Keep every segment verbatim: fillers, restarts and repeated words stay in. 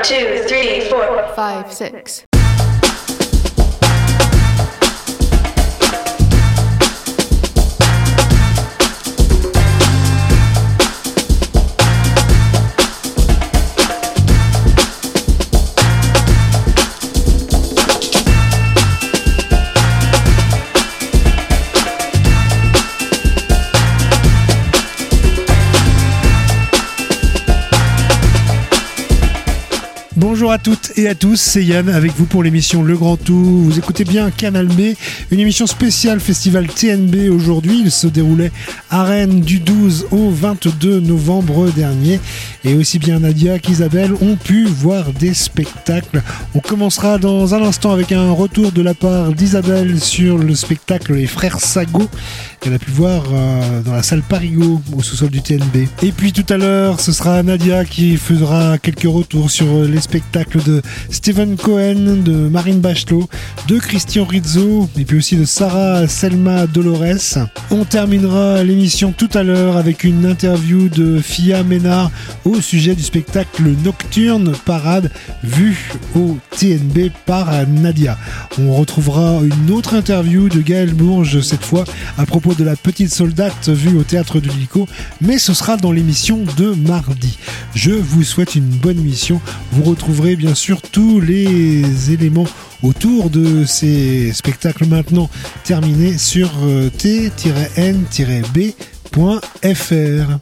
two, three, four, five, six. Bonjour à toutes et à tous, c'est Yann avec vous pour l'émission Le Grand Tout. Vous écoutez bien Canal B, une émission spéciale Festival T N B aujourd'hui. Il se déroulait à Rennes du douze au vingt-deux novembre dernier. Et aussi bien Nadia qu'Isabelle ont pu voir des spectacles. On commencera dans un instant avec un retour de la part d'Isabelle sur le spectacle Les Frères Sagot qu'elle a pu voir euh, dans la salle Parigot au sous-sol du T N B. Et puis tout à l'heure, ce sera Nadia qui fera quelques retours sur les spectacles de Stephen Cohen, de Marine Bachelot, de Christian Rizzo et puis aussi de Sarah Selma Dolores. On terminera l'émission tout à l'heure avec une interview de Fia Ménard au sujet du spectacle Nocturne Parade vu au T N B par Nadia. On retrouvera une autre interview de Gaël Bourges, cette fois à propos de La Petite Soldate vue au Théâtre de l'Hélico, mais ce sera dans l'émission de mardi. Je vous souhaite une bonne émission. Vous retrouverez bien sûr tous les éléments autour de ces spectacles maintenant terminés sur t n b point f r.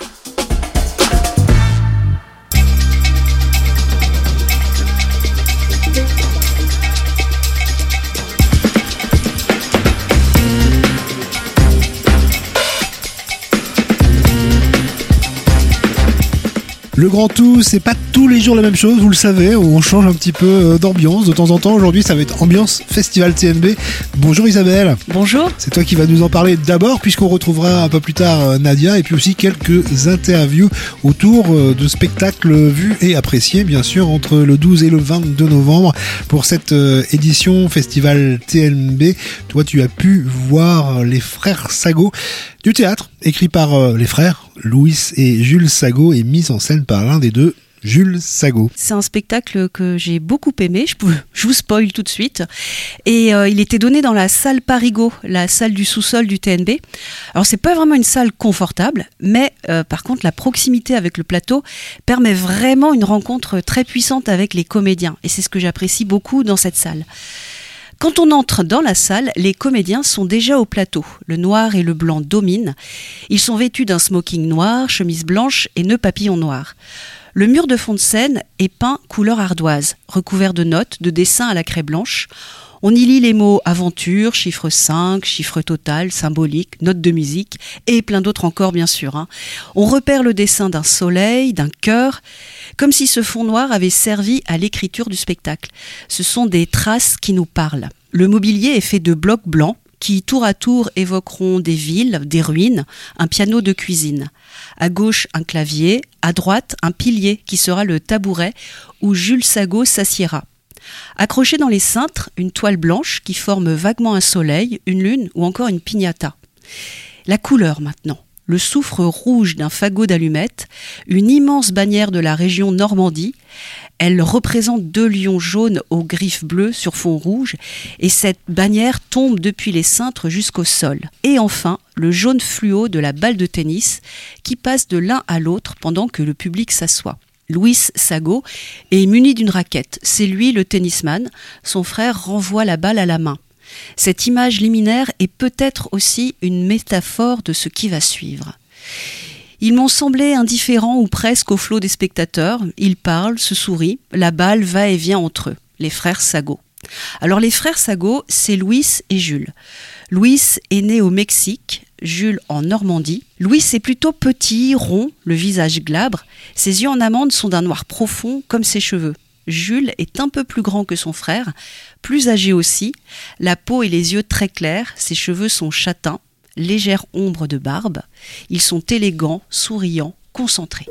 Le Grand Tout, c'est pas tous les jours la même chose, vous le savez, on change un petit peu d'ambiance de temps en temps. Aujourd'hui, ça va être ambiance Festival T N B. Bonjour Isabelle. Bonjour. C'est toi qui vas nous en parler d'abord, puisqu'on retrouvera un peu plus tard Nadia, et puis aussi quelques interviews autour de spectacles vus et appréciés, bien sûr, entre le douze et le vingt-deux novembre pour cette édition Festival T N B. Toi, tu as pu voir Les Frères Sagot du théâtre, écrit par euh, les frères Louis et Jules Sagot et mis en scène par l'un des deux, Jules Sagot. C'est un spectacle que j'ai beaucoup aimé, je, peux, je vous spoil tout de suite. Et euh, il était donné dans la salle Parigot, la salle du sous-sol du T N B. Alors c'est pas vraiment une salle confortable, mais euh, par contre la proximité avec le plateau permet vraiment une rencontre très puissante avec les comédiens. Et c'est ce que j'apprécie beaucoup dans cette salle. Quand on entre dans la salle, les comédiens sont déjà au plateau. Le noir et le blanc dominent. Ils sont vêtus d'un smoking noir, chemise blanche et nœud papillon noir. Le mur de fond de scène est peint couleur ardoise, recouvert de notes, de dessins à la craie blanche. On y lit les mots aventure, chiffre cinq, chiffre total, symbolique, notes de musique et plein d'autres encore bien sûr. Hein. On repère le dessin d'un soleil, d'un cœur, comme si ce fond noir avait servi à l'écriture du spectacle. Ce sont des traces qui nous parlent. Le mobilier est fait de blocs blancs qui tour à tour évoqueront des villes, des ruines, un piano de cuisine. À gauche, un clavier, à droite, un pilier qui sera le tabouret où Jules Sagot s'assiera. Accroché dans les cintres, une toile blanche qui forme vaguement un soleil, une lune ou encore une piñata. La couleur maintenant. Le soufre rouge d'un fagot d'allumettes, une immense bannière de la région Normandie. Elle représente deux lions jaunes aux griffes bleues sur fond rouge et cette bannière tombe depuis les cintres jusqu'au sol. Et enfin, le jaune fluo de la balle de tennis qui passe de l'un à l'autre pendant que le public s'assoit. Louis Sagot est muni d'une raquette. C'est lui le tennisman. Son frère renvoie la balle à la main. Cette image liminaire est peut-être aussi une métaphore de ce qui va suivre. Ils m'ont semblé indifférents ou presque au flot des spectateurs. Ils parlent, se sourient, la balle va et vient entre eux, les frères Sagot. Alors les frères Sagot, c'est Louis et Jules. Louis est né au Mexique, Jules en Normandie. Louis est plutôt petit, rond, le visage glabre. Ses yeux en amande sont d'un noir profond comme ses cheveux. Jules est un peu plus grand que son frère, plus âgé aussi, la peau et les yeux très clairs, ses cheveux sont châtains, légère ombre de barbe. Ils sont élégants, souriants, concentrés.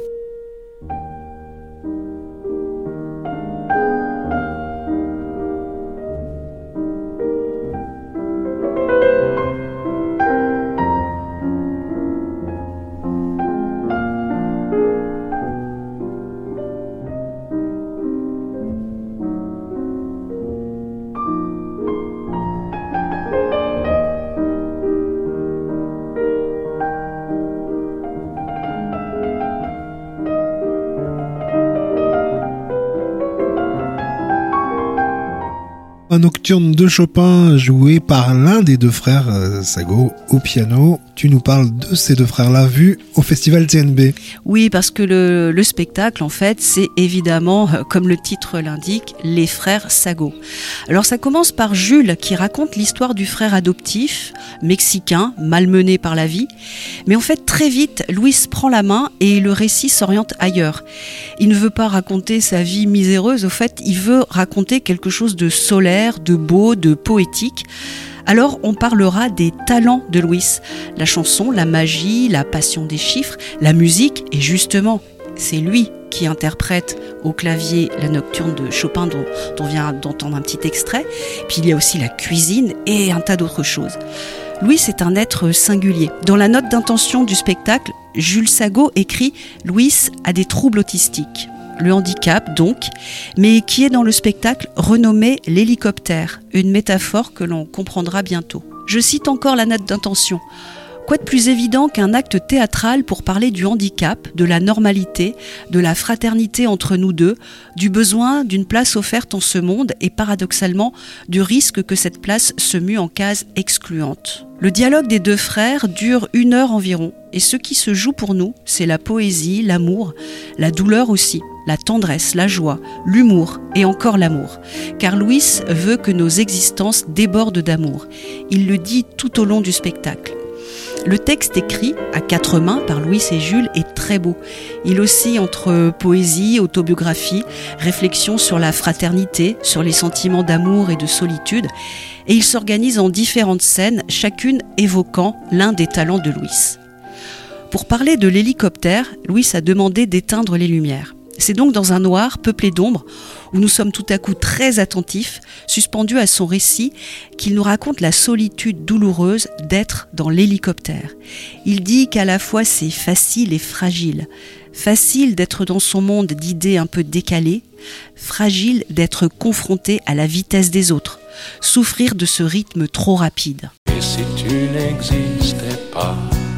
Un nocturne de Chopin joué par l'un des deux frères euh, Sago au piano. Tu nous parles de ces deux frères-là vus au festival T N B. Oui, parce que le, le spectacle, en fait, c'est évidemment, euh, comme le titre l'indique, les frères Sago. Alors ça commence par Jules qui raconte l'histoire du frère adoptif, mexicain, malmené par la vie. Mais en fait, très vite, Luis prend la main et le récit s'oriente ailleurs. Il ne veut pas raconter sa vie miséreuse, au fait, il veut raconter quelque chose de solaire, de beau, de poétique. Alors on parlera des talents de Luis, la chanson, la magie, la passion des chiffres, la musique, et justement, c'est lui qui interprète au clavier la nocturne de Chopin dont, dont on vient d'entendre un petit extrait. Puis il y a aussi la cuisine et un tas d'autres choses. Luis est un être singulier. Dans la note d'intention du spectacle, Jules Sago écrit « Luis a des troubles autistiques ». Le handicap donc, mais qui est dans le spectacle renommé l'hélicoptère, une métaphore que l'on comprendra bientôt. Je cite encore la note d'intention. Quoi de plus évident qu'un acte théâtral pour parler du handicap, de la normalité, de la fraternité entre nous deux, du besoin d'une place offerte en ce monde et paradoxalement du risque que cette place se mue en case excluante. Le dialogue des deux frères dure une heure environ et ce qui se joue pour nous, c'est la poésie, l'amour, la douleur aussi, la tendresse, la joie, l'humour et encore l'amour. Car Luis veut que nos existences débordent d'amour. Il le dit tout au long du spectacle. Le texte écrit à quatre mains par Luis et Jules est très beau. Il oscille entre poésie, autobiographie, réflexion sur la fraternité, sur les sentiments d'amour et de solitude. Et il s'organise en différentes scènes, chacune évoquant l'un des talents de Luis. Pour parler de l'hélicoptère, Luis a demandé d'éteindre les lumières. C'est donc dans un noir peuplé d'ombres, où nous sommes tout à coup très attentifs, suspendus à son récit, qu'il nous raconte la solitude douloureuse d'être dans l'hélicoptère. Il dit qu'à la fois c'est facile et fragile. Facile d'être dans son monde d'idées un peu décalées, fragile d'être confronté à la vitesse des autres, souffrir de ce rythme trop rapide. Et si tu n'existais pas,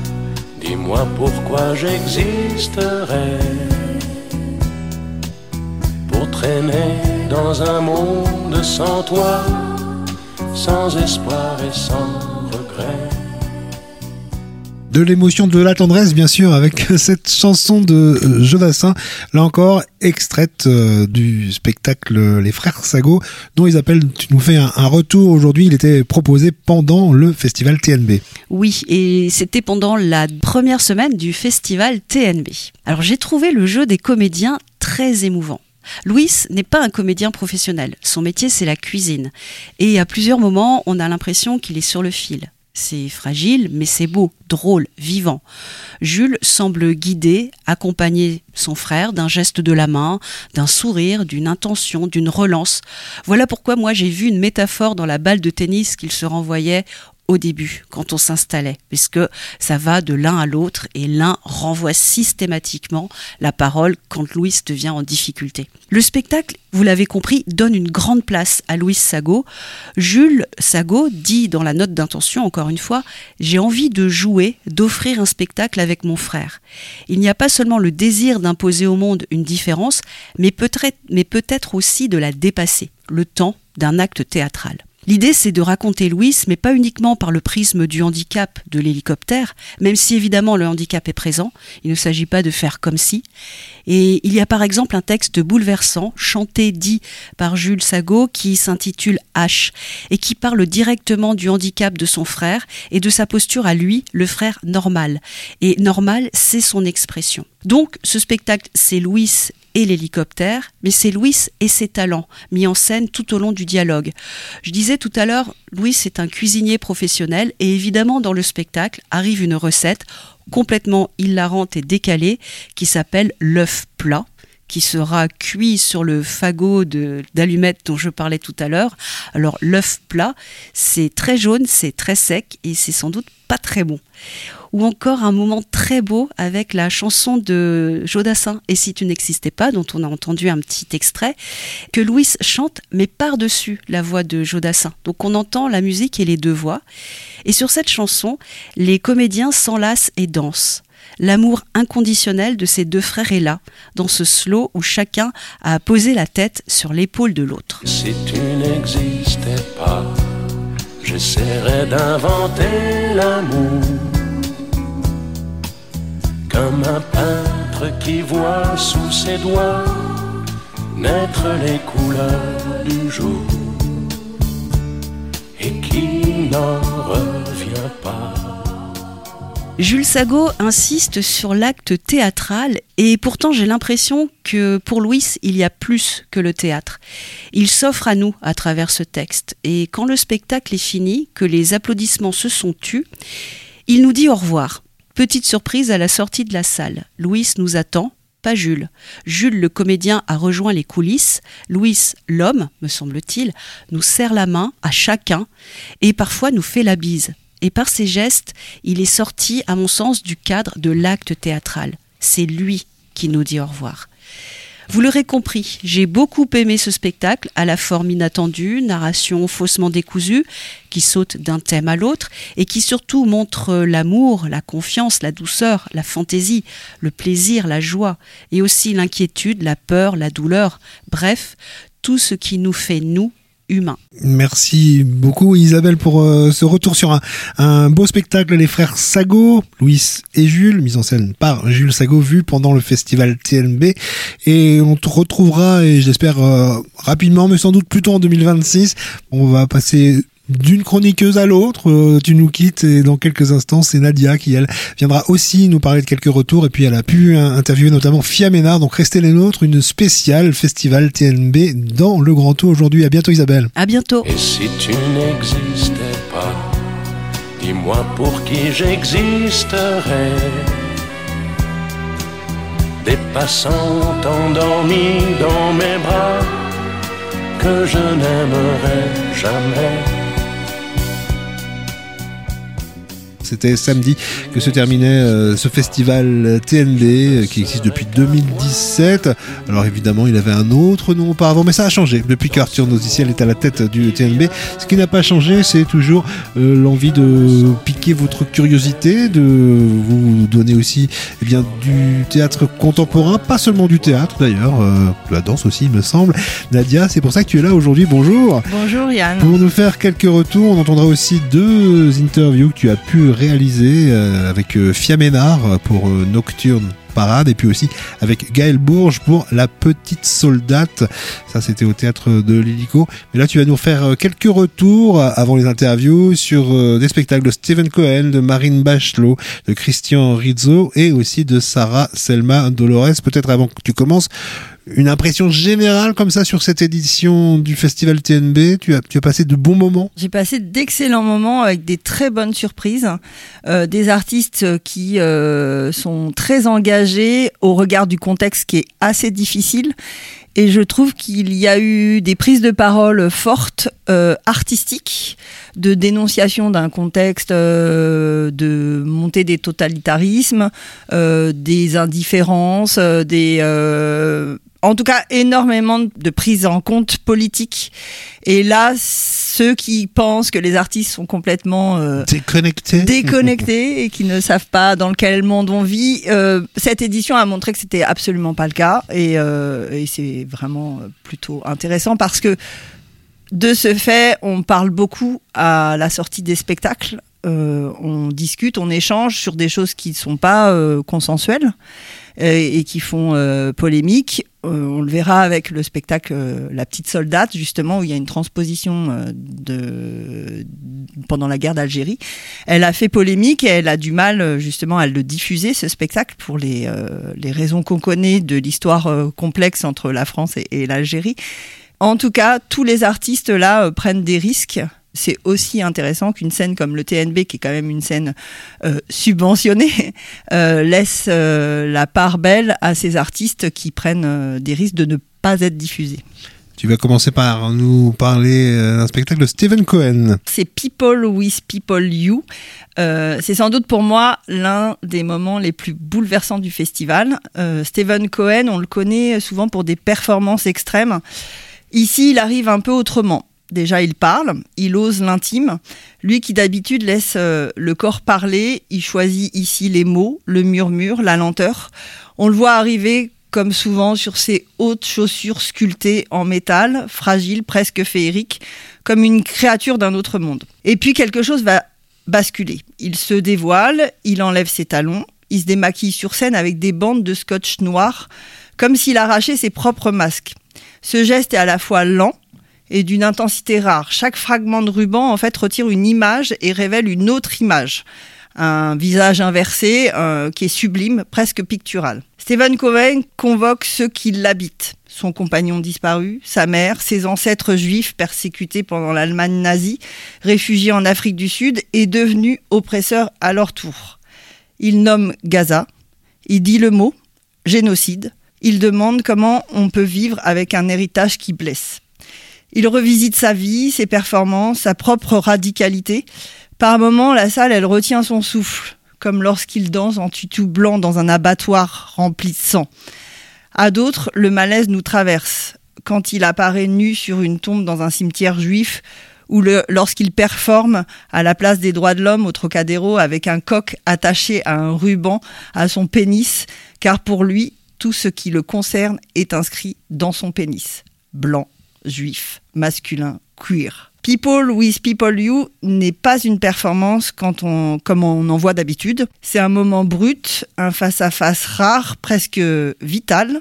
dis-moi pourquoi j'existerais. Pour traîner dans un monde sans toi, sans espoir et sans regret. De l'émotion, de la tendresse, bien sûr, avec cette chanson de Jodassin, là encore, extraite du spectacle Les Frères Sago, dont ils appellent, tu nous fais un, un retour aujourd'hui, il était proposé pendant le festival T N B. Oui, et c'était pendant la première semaine du festival T N B. Alors j'ai trouvé le jeu des comédiens très émouvant. Luis n'est pas un comédien professionnel, son métier c'est la cuisine. Et à plusieurs moments, on a l'impression qu'il est sur le fil. C'est fragile, mais c'est beau, drôle, vivant. Jules semble guider, accompagner son frère d'un geste de la main, d'un sourire, d'une intention, d'une relance. Voilà pourquoi moi j'ai vu une métaphore dans la balle de tennis qu'il se renvoyait au début, quand on s'installait, puisque ça va de l'un à l'autre et l'un renvoie systématiquement la parole quand Luis devient en difficulté. Le spectacle, vous l'avez compris, donne une grande place à Luis Sago. Jules Sago dit dans la note d'intention, encore une fois, « J'ai envie de jouer, d'offrir un spectacle avec mon frère. Il n'y a pas seulement le désir d'imposer au monde une différence, mais peut-être, mais peut-être aussi de la dépasser, le temps d'un acte théâtral. » L'idée, c'est de raconter Luis, mais pas uniquement par le prisme du handicap de l'hélicoptère, même si évidemment le handicap est présent, il ne s'agit pas de faire comme si. Et il y a par exemple un texte bouleversant, chanté, dit par Jules Sago, qui s'intitule H, et qui parle directement du handicap de son frère et de sa posture à lui, le frère normal. Et normal, c'est son expression. Donc, ce spectacle, c'est Luis et l'hélicoptère, mais c'est Luis et ses talents, mis en scène tout au long du dialogue. Je disais tout à l'heure, Luis est un cuisinier professionnel, et évidemment dans le spectacle arrive une recette complètement hilarante et décalée qui s'appelle l'œuf plat, qui sera cuit sur le fagot de, d'allumettes dont je parlais tout à l'heure. Alors l'œuf plat, c'est très jaune, c'est très sec et c'est sans doute pas très bon. Ou encore un moment très beau avec la chanson de Jodassin, Et si tu n'existais pas, dont on a entendu un petit extrait, que Luis chante, mais par-dessus la voix de Jodassin. Donc on entend la musique et les deux voix. Et sur cette chanson, les comédiens s'enlacent et dansent. L'amour inconditionnel de ces deux frères est là, dans ce slow où chacun a posé la tête sur l'épaule de l'autre. Si tu n'existais pas, j'essaierais d'inventer l'amour, comme un peintre qui voit sous ses doigts naître les couleurs du jour et qui n'en revient pas. Jules Sago insiste sur l'acte théâtral et pourtant j'ai l'impression que pour Louis, il y a plus que le théâtre. Il s'offre à nous à travers ce texte et quand le spectacle est fini, que les applaudissements se sont tus, il nous dit au revoir. Petite surprise à la sortie de la salle. Louis nous attend, pas Jules. Jules, le comédien, a rejoint les coulisses. Louis, l'homme, me semble-t-il, nous serre la main à chacun et parfois nous fait la bise. Et par ses gestes, il est sorti, à mon sens, du cadre de l'acte théâtral. C'est lui qui nous dit au revoir. Vous l'aurez compris, j'ai beaucoup aimé ce spectacle, à la forme inattendue, narration faussement décousue, qui saute d'un thème à l'autre, et qui surtout montre l'amour, la confiance, la douceur, la fantaisie, le plaisir, la joie, et aussi l'inquiétude, la peur, la douleur, bref, tout ce qui nous fait, nous, humain. Merci beaucoup Isabelle pour euh, ce retour sur un, un beau spectacle, les frères Sago, Louis et Jules, mise en scène par Jules Sago, vu pendant le festival T N B, et on te retrouvera, et j'espère euh, rapidement, mais sans doute plutôt en deux mille vingt-six. On va passer d'une chroniqueuse à l'autre, euh, tu nous quittes et dans quelques instants c'est Nadia qui elle viendra aussi nous parler de quelques retours et puis elle a pu hein, interviewer notamment Fia Ménard, donc restez les nôtres, une spéciale festival T N B dans le Grand Tour aujourd'hui. À bientôt Isabelle. À bientôt. Et si tu n'existais pas, dis-moi pour qui j'existerais. Des passants endormis dans mes bras que je n'aimerais jamais. C'était samedi que se terminait euh, ce festival T N B euh, qui existe depuis deux mille dix-sept. Alors évidemment, il avait un autre nom auparavant, mais ça a changé depuis qu'Arthur Noziciel est à la tête du T N B. Ce qui n'a pas changé, c'est toujours euh, l'envie de piquer votre curiosité, de vous donner aussi eh bien, du théâtre contemporain, pas seulement du théâtre d'ailleurs, euh, de la danse aussi il me semble. Nadia, c'est pour ça que tu es là aujourd'hui. Bonjour. Bonjour Yann. Pour nous faire quelques retours, on entendra aussi deux interviews que tu as pu réalisé euh, avec euh, Fia Ménard pour euh, Nocturne Parade et puis aussi avec Gaël Bourges pour La Petite Soldate. Ça c'était au théâtre de l'Hélico. Mais là tu vas nous faire euh, quelques retours avant les interviews sur euh, des spectacles de Steven Cohen, de Marine Bachelot, de Christian Rizzo et aussi de Sarah Selma Dolores. Peut-être avant que tu commences, une impression générale comme ça sur cette édition du Festival T N B. Tu as, tu as passé de bons moments? J'ai passé d'excellents moments avec des très bonnes surprises, euh, des artistes qui euh, sont très engagés au regard du contexte qui est assez difficile. Et je trouve qu'il y a eu des prises de parole fortes, euh, artistiques, de dénonciation d'un contexte euh, de montée des totalitarismes, euh, des indifférences, euh, des... Euh, en tout cas, énormément de prises en compte politiques. Et là, ceux qui pensent que les artistes sont complètement euh, déconnectés. déconnectés et qui ne savent pas dans quel monde on vit, euh, cette édition a montré que c'était absolument pas le cas. Et, euh, et c'est vraiment plutôt intéressant parce que de ce fait, on parle beaucoup à la sortie des spectacles. Euh, on discute, on échange sur des choses qui ne sont pas euh, consensuelles euh, et qui font euh, polémique. Euh, on le verra avec le spectacle euh, La Petite Soldate, justement, où il y a une transposition euh, de... pendant la guerre d'Algérie. Elle a fait polémique et elle a du mal, justement, à le diffuser, ce spectacle, pour les, euh, les raisons qu'on connaît de l'histoire euh, complexe entre la France et, et l'Algérie. En tout cas, tous les artistes, là, euh, prennent des risques. C'est aussi intéressant qu'une scène comme le T N B, qui est quand même une scène euh, subventionnée, euh, laisse euh, la part belle à ces artistes qui prennent euh, des risques de ne pas être diffusés. Tu vas commencer par nous parler d'un spectacle de Steven Cohen. C'est People with People You. Euh, c'est sans doute pour moi l'un des moments les plus bouleversants du festival. Euh, Steven Cohen, on le connaît souvent pour des performances extrêmes. Ici, il arrive un peu autrement. Déjà, il parle, il ose l'intime. Lui qui d'habitude laisse euh, le corps parler, il choisit ici les mots, le murmure, la lenteur. On le voit arriver comme souvent sur ses hautes chaussures sculptées en métal, fragiles, presque féeriques, comme une créature d'un autre monde. Et puis quelque chose va basculer. Il se dévoile, il enlève ses talons, il se démaquille sur scène avec des bandes de scotch noir, comme s'il arrachait ses propres masques. Ce geste est à la fois lent et d'une intensité rare. Chaque fragment de ruban, en fait, retire une image et révèle une autre image. Un visage inversé euh, qui est sublime, presque pictural. Stephen Cohen convoque ceux qui l'habitent. Son compagnon disparu, sa mère, ses ancêtres juifs persécutés pendant l'Allemagne nazie, réfugiés en Afrique du Sud et devenus oppresseurs à leur tour. Il nomme Gaza, il dit le mot génocide, il demande comment on peut vivre avec un héritage qui blesse. Il revisite sa vie, ses performances, sa propre radicalité. Par moments, la salle, elle retient son souffle, comme lorsqu'il danse en tutu blanc dans un abattoir rempli de sang. À d'autres, le malaise nous traverse, quand il apparaît nu sur une tombe dans un cimetière juif, ou le, lorsqu'il performe à la place des droits de l'homme au Trocadéro avec un coq attaché à un ruban à son pénis, car pour lui, tout ce qui le concerne est inscrit dans son pénis. Blanc, juif, masculin, queer. People with People You n'est pas une performance quand on, comme on en voit d'habitude. C'est un moment brut, un face-à-face rare, presque vital.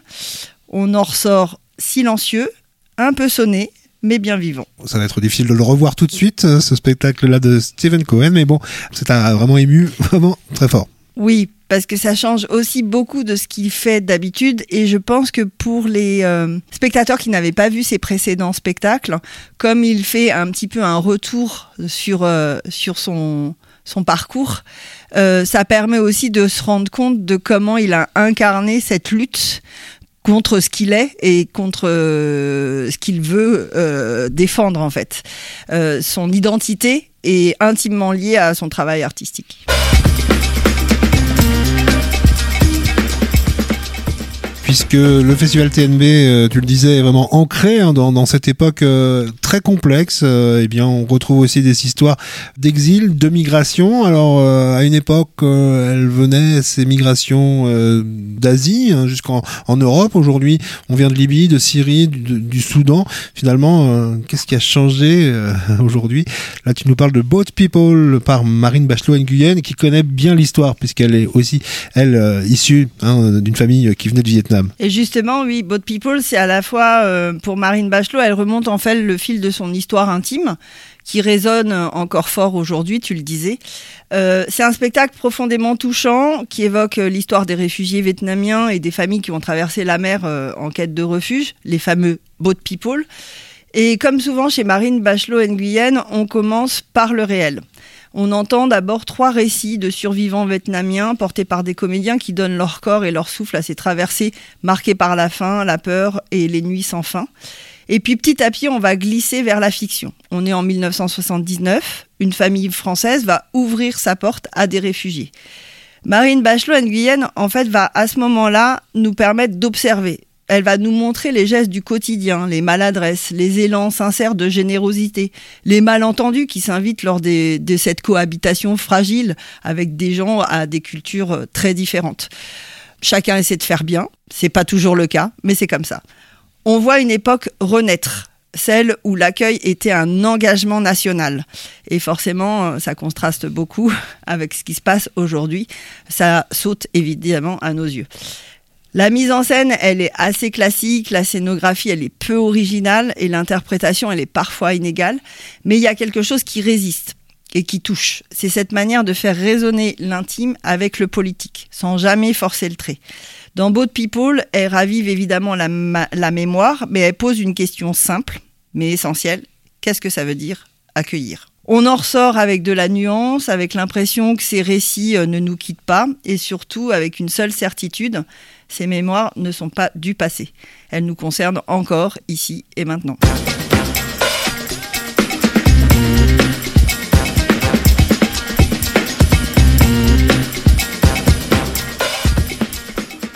On en ressort silencieux, un peu sonné, mais bien vivant. Ça va être difficile de le revoir tout de suite, ce spectacle-là de Stephen Cohen, mais bon, c'est un, vraiment ému, vraiment très fort. Oui, parce que ça change aussi beaucoup de ce qu'il fait d'habitude, et je pense que pour les euh, spectateurs qui n'avaient pas vu ses précédents spectacles, comme il fait un petit peu un retour sur, euh, sur son, son parcours, euh, ça permet aussi de se rendre compte de comment il a incarné cette lutte contre ce qu'il est et contre euh, ce qu'il veut euh, défendre en fait. Euh, son identité est intimement liée à son travail artistique. Puisque le festival T N B, euh, tu le disais, est vraiment ancré hein, dans, dans cette époque euh, très complexe, euh, eh bien, on retrouve aussi des histoires d'exil, de migration. Alors, euh, à une époque, euh, elles venaient, ces migrations euh, d'Asie, hein, jusqu'en en Europe. Aujourd'hui, on vient de Libye, de Syrie, du, du Soudan. Finalement, euh, qu'est-ce qui a changé euh, aujourd'hui ? Là, tu nous parles de Boat People par Marine Bachelot-Nguyen, qui connaît bien l'histoire, puisqu'elle est aussi, elle, euh, issue hein, d'une famille qui venait du Vietnam. Et justement, oui, Boat People, c'est à la fois, euh, pour Marine Bachelot, elle remonte en fait le fil de son histoire intime, qui résonne encore fort aujourd'hui, tu le disais. Euh, c'est un spectacle profondément touchant, qui évoque l'histoire des réfugiés vietnamiens et des familles qui ont traversé la mer euh, en quête de refuge, les fameux Boat People. Et comme souvent chez Marine Bachelot-Nguyen, on commence par le réel. On entend d'abord trois récits de survivants vietnamiens portés par des comédiens qui donnent leur corps et leur souffle à ces traversées marquées par la faim, la peur et les nuits sans fin. Et puis petit à petit, on va glisser vers la fiction. On est en dix-neuf cent soixante-dix-neuf, une famille française va ouvrir sa porte à des réfugiés. Marine Bachelot-Nguyen, en fait, va à ce moment-là nous permettre d'observer. Elle va nous montrer les gestes du quotidien, les maladresses, les élans sincères de générosité, les malentendus qui s'invitent lors des, de cette cohabitation fragile avec des gens à des cultures très différentes. Chacun essaie de faire bien, c'est pas toujours le cas, mais c'est comme ça. On voit une époque renaître, celle où l'accueil était un engagement national. Et forcément, ça contraste beaucoup avec ce qui se passe aujourd'hui. Ça saute évidemment à nos yeux. La mise en scène, elle est assez classique, la scénographie, elle est peu originale et l'interprétation, elle est parfois inégale, mais il y a quelque chose qui résiste et qui touche. C'est cette manière de faire résonner l'intime avec le politique, sans jamais forcer le trait. Dans Boat People, elle ravive évidemment la, ma- la mémoire, mais elle pose une question simple, mais essentielle. Qu'est-ce que ça veut dire accueillir ? On en ressort avec de la nuance, avec l'impression que ces récits ne nous quittent pas, et surtout avec une seule certitude, ces mémoires ne sont pas du passé. Elles nous concernent encore, ici et maintenant. On poursuit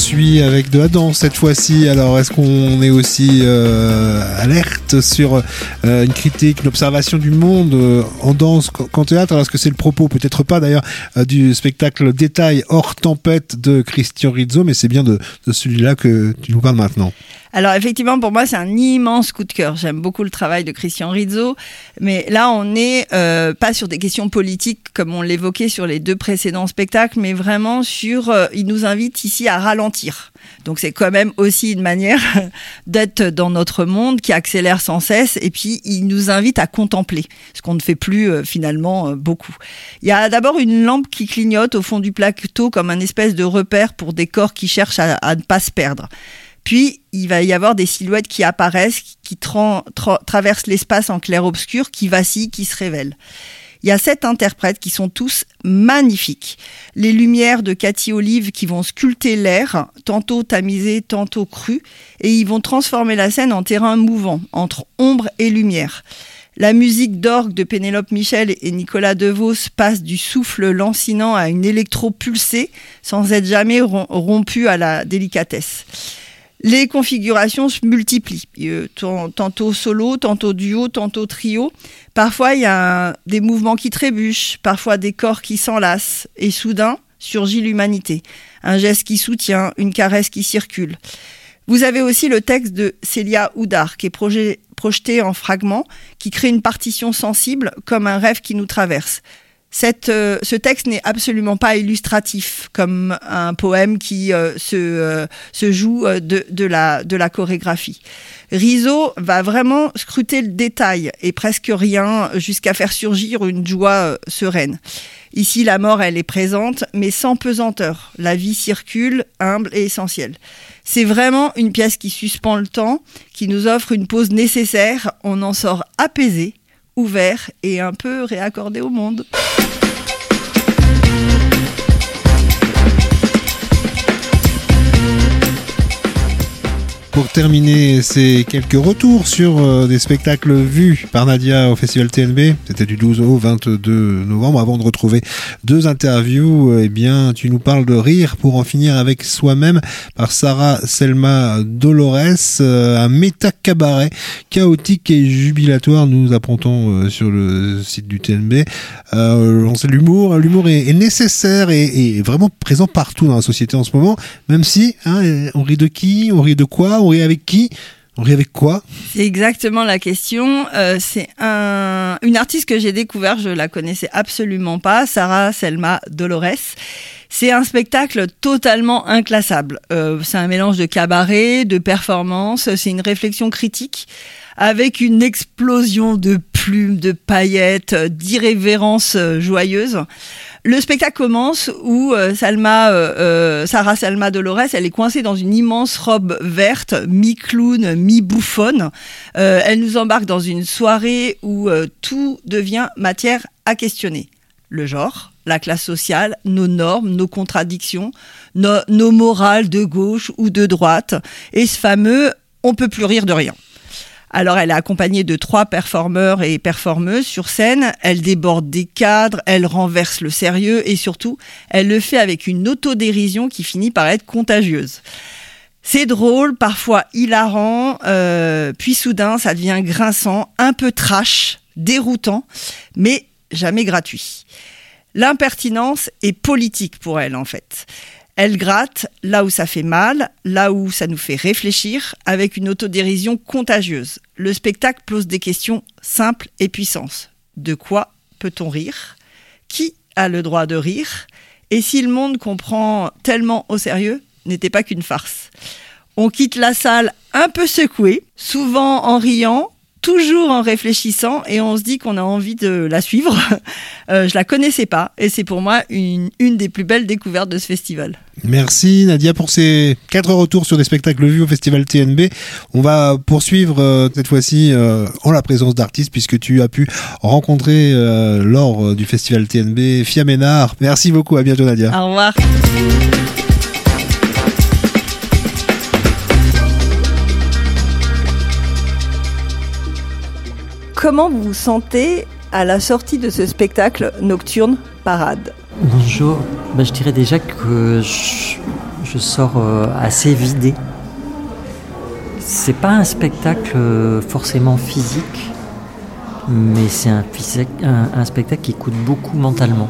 poursuit avec de la danse cette fois-ci. Alors, est-ce qu'on est aussi euh, alerte sur euh, une critique, une observation du monde euh, en danse qu'en théâtre? Alors, est-ce que c'est le propos, peut-être pas d'ailleurs, euh, du spectacle Détail hors tempête de Christian Rizzo, mais c'est bien de, de celui-là que tu nous parles maintenant. Alors effectivement, pour moi, c'est un immense coup de cœur. J'aime beaucoup le travail de Christian Rizzo, mais là, on n'est euh, pas sur des questions politiques comme on l'évoquait sur les deux précédents spectacles, mais vraiment sur... Euh, il nous invite ici à ralentir. Donc c'est quand même aussi une manière d'être dans notre monde qui accélère sans cesse, et puis il nous invite à contempler, ce qu'on ne fait plus euh, finalement euh, beaucoup. Il y a d'abord une lampe qui clignote au fond du plateau comme un espèce de repère pour des corps qui cherchent à, à ne pas se perdre. Puis, il va y avoir des silhouettes qui apparaissent, qui tra- tra- traversent l'espace en clair-obscur, qui vacillent, qui se révèlent. Il y a sept interprètes qui sont tous magnifiques. Les lumières de Cathy Olive qui vont sculpter l'air, tantôt tamisé, tantôt cru, et ils vont transformer la scène en terrain mouvant, entre ombre et lumière. La musique d'orgue de Pénélope Michel et Nicolas Devos passe du souffle lancinant à une électro pulsée, sans être jamais rompue à la délicatesse. Les configurations se multiplient, euh, tantôt solo, tantôt duo, tantôt trio. Parfois, il y a un, des mouvements qui trébuchent, parfois des corps qui s'enlacent. Et soudain, surgit l'humanité. Un geste qui soutient, une caresse qui circule. Vous avez aussi le texte de Célia Houdard, qui est projet, projeté en fragments, qui crée une partition sensible, comme un rêve qui nous traverse. Cette, euh, ce texte n'est absolument pas illustratif comme un poème qui euh, se, euh, se joue de, de, la, de la chorégraphie. Rizzo va vraiment scruter le détail et presque rien jusqu'à faire surgir une joie euh, sereine. Ici, la mort, elle est présente, mais sans pesanteur. La vie circule, humble et essentielle. C'est vraiment une pièce qui suspend le temps, qui nous offre une pause nécessaire. On en sort apaisé, ouvert et un peu réaccordé au monde. Pour terminer ces quelques retours sur euh, des spectacles vus par Nadia au Festival T N B, c'était du douze au vingt-deux novembre, avant de retrouver deux interviews, eh bien, tu nous parles de Rire pour en finir avec soi-même par Sarah Selma Dolores, euh, un méta-cabaret chaotique et jubilatoire, nous apprendons euh, sur le site du T N B. Euh, on sait l'humour, l'humour est, est nécessaire et, et vraiment présent partout dans la société en ce moment, même si, hein, on rit de qui, on rit de quoi, on rit avec qui? On rit avec quoi? C'est exactement la question. Euh, c'est un, une artiste que j'ai découvert, je la connaissais absolument pas, Sarah Selma Dolores. C'est un spectacle totalement inclassable. Euh, c'est un mélange de cabaret, de performance, c'est une réflexion critique avec une explosion de plumes, de paillettes, d'irrévérences joyeuses. Le spectacle commence où euh, Salma, euh, Sarah Selma Dolores, elle est coincée dans une immense robe verte, mi-clown, mi-bouffonne. Euh, elle nous embarque dans une soirée où euh, tout devient matière à questionner. Le genre, la classe sociale, nos normes, nos contradictions, no, nos morales de gauche ou de droite. Et ce fameux « on peut plus rire de rien ». Alors, elle est accompagnée de trois performeurs et performeuses sur scène. Elle déborde des cadres, elle renverse le sérieux et surtout, elle le fait avec une autodérision qui finit par être contagieuse. C'est drôle, parfois hilarant, euh, puis soudain, ça devient grinçant, un peu trash, déroutant, mais jamais gratuit. L'impertinence est politique pour elle, en fait. Elle gratte là où ça fait mal, là où ça nous fait réfléchir, avec une autodérision contagieuse. Le spectacle pose des questions simples et puissantes. De quoi peut-on rire? Qui a le droit de rire? Et si le monde qu'on prend tellement au sérieux n'était pas qu'une farce? On quitte la salle un peu secoué, souvent en riant, toujours en réfléchissant, et on se dit qu'on a envie de la suivre. Euh, je la connaissais pas, et c'est pour moi une, une des plus belles découvertes de ce festival. Merci Nadia pour ces quatre retours sur des spectacles vus au Festival T N B. On va poursuivre euh, cette fois-ci euh, en la présence d'artistes, puisque tu as pu rencontrer euh, lors euh, du Festival T N B Fia Ménard. Merci beaucoup, à bientôt Nadia. Au revoir. Comment vous vous sentez à la sortie de ce spectacle Nocturne Parade? Bonjour, bah, je dirais déjà que je, Je sors euh, assez vidé. C'est pas un spectacle euh, forcément physique, mais c'est un, un, un spectacle qui coûte beaucoup mentalement.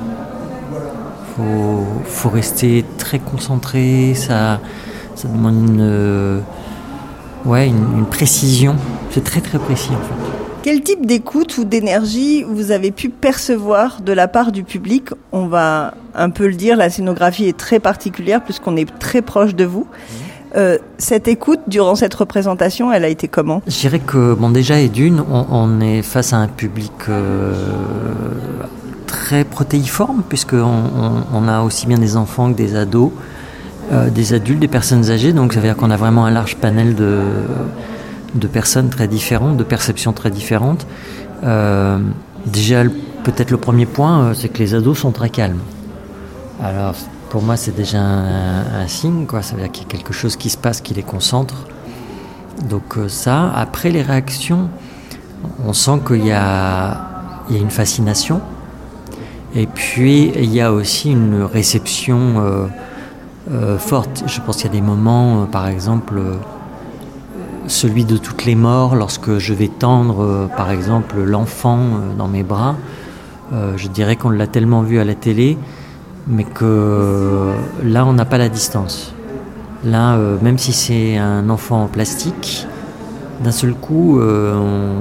Faut, faut rester très concentré, ça, ça demande une, euh, ouais, une, une précision. C'est très très précis en fait. Quel type d'écoute ou d'énergie vous avez pu percevoir de la part du public ? On va un peu le dire, la scénographie est très particulière puisqu'on est très proche de vous. Euh, cette écoute, durant cette représentation, elle a été comment ? Je dirais que, bon, déjà, et d'une, on, on est face à un public euh, très protéiforme, puisqu'on on, on a aussi bien des enfants que des ados, euh, des adultes, des personnes âgées, donc ça veut dire qu'on a vraiment un large panel de, de personnes très différentes, de perceptions très différentes. Euh, déjà, peut-être le premier point, c'est que les ados sont très calmes. Alors, pour moi, c'est déjà un, un signe, quoi. Ça veut dire qu'il y a quelque chose qui se passe, qui les concentre. Donc euh, ça, après les réactions, on sent qu'il y a, il y a une fascination. Et puis, il y a aussi une réception euh, euh, forte. Je pense qu'il y a des moments, euh, par exemple, euh, celui de toutes les morts, lorsque je vais tendre, euh, par exemple, l'enfant euh, dans mes bras. Euh, je dirais qu'on l'a tellement vu à la télé, mais que là, on n'a pas la distance. Là, euh, même si c'est un enfant en plastique, d'un seul coup, euh,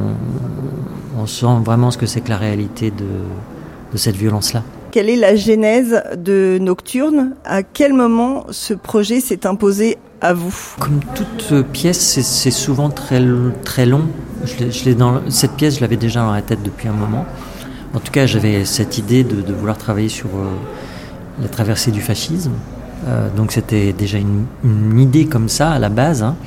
on, on sent vraiment ce que c'est que la réalité de, de cette violence-là. Quelle est la genèse de Nocturne ? À quel moment ce projet s'est imposé à vous ? Comme toute pièce, c'est, c'est souvent très, très long. Je l'ai, je l'ai dans, cette pièce, je l'avais déjà dans la tête depuis un moment. En tout cas, j'avais cette idée de, de vouloir travailler sur euh, la traversée du fascisme. Euh, donc c'était déjà une, une idée comme ça à la base. Hein.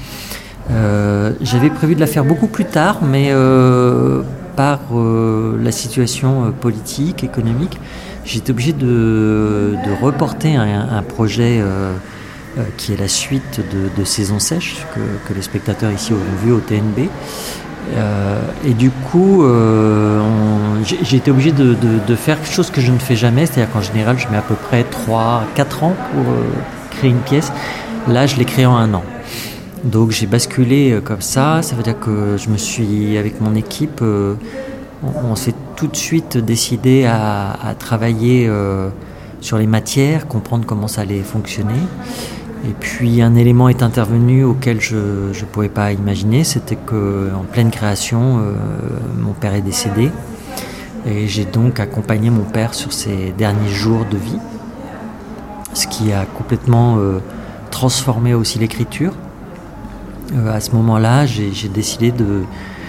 Euh, j'avais prévu de la faire beaucoup plus tard, mais euh, par euh, la situation euh, politique, économique, j'étais obligé de, de reporter un, un projet euh, euh, qui est la suite de, de Saison Sèche, que, que les spectateurs ici ont vu au T N B. Euh, et du coup, euh, on, j'ai, j'ai été obligé de, de, de faire quelque chose que je ne fais jamais, c'est-à-dire qu'en général, je mets à peu près trois à quatre ans pour euh, créer une pièce. Là, je l'ai créée en un an. Donc, j'ai basculé euh, comme ça. Ça veut dire que je me suis, avec mon équipe, euh, on, on s'est tout de suite décidé à, à travailler euh, sur les matières, comprendre comment ça allait fonctionner. Et puis un élément est intervenu auquel je ne pouvais pas imaginer, c'était qu'en pleine création, euh, mon père est décédé. Et j'ai donc accompagné mon père sur ses derniers jours de vie, ce qui a complètement euh, transformé aussi l'écriture. Euh, à ce moment-là, j'ai, j'ai décidé de,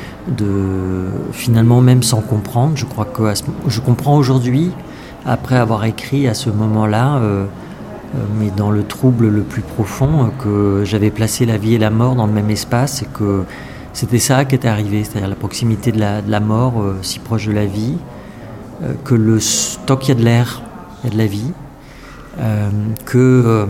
de, finalement, même sans comprendre, je crois que à ce, je comprends aujourd'hui, après avoir écrit à ce moment-là, euh, mais dans le trouble le plus profond, que j'avais placé la vie et la mort dans le même espace et que c'était ça qui était arrivé, c'est-à-dire la proximité de la, de la mort, euh, si proche de la vie, euh, que le, tant qu'il y a de l'air, il y a de la vie, euh, que, euh,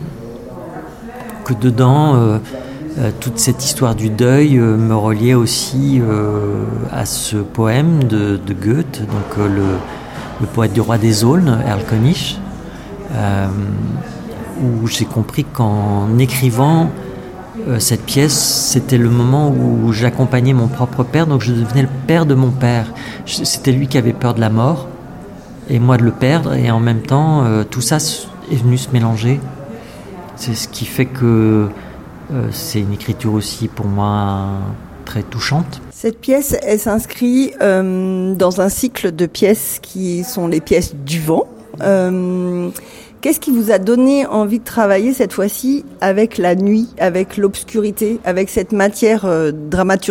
que dedans, euh, euh, toute cette histoire du deuil euh, me reliait aussi euh, à ce poème de, de Goethe, donc euh, le, le poète du roi des Aulnes, Erlkönig, Euh, où j'ai compris qu'en écrivant euh, cette pièce, c'était le moment où j'accompagnais mon propre père, donc je devenais le père de mon père. Je, c'était lui qui avait peur de la mort, et moi de le perdre, et en même temps, euh, tout ça est venu se mélanger. C'est ce qui fait que euh, c'est une écriture aussi pour moi très touchante. Cette pièce, elle s'inscrit euh, dans un cycle de pièces qui sont les pièces du vent. Euh, qu'est-ce qui vous a donné envie de travailler cette fois-ci avec la nuit, avec l'obscurité, avec cette matière euh, dramaturgique ?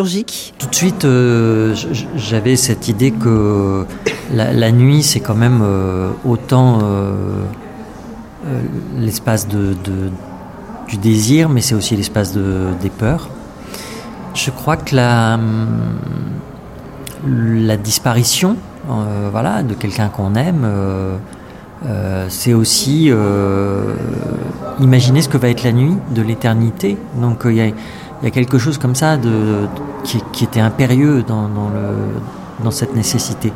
Tout de suite, euh, j'avais cette idée que la, la nuit, c'est quand même euh, autant euh, euh, l'espace de, de, du désir, mais c'est aussi l'espace de, des peurs. Je crois que la, la disparition euh, voilà, de quelqu'un qu'on aime, euh, Euh, c'est aussi euh, imaginer ce que va être la nuit de l'éternité. Donc il euh, y, y a quelque chose comme ça de, de, qui, qui était impérieux dans, dans, le, dans cette nécessité